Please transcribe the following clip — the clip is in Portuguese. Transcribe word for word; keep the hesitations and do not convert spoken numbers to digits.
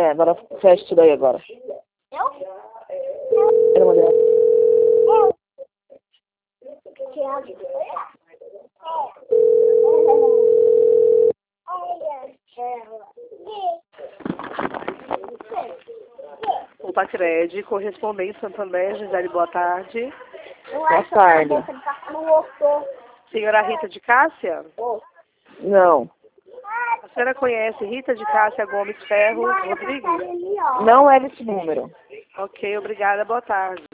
É, agora fecha isso daí agora. Eu? Era uma delas. O Tacred, correspondente Santander, Gisele, boa tarde. Boa tarde. Senhora Rita de Cássia? Não. A senhora conhece Rita de Cássia Gomes Ferro Rodrigues? Não é nesse número. Ok, obrigada, boa tarde.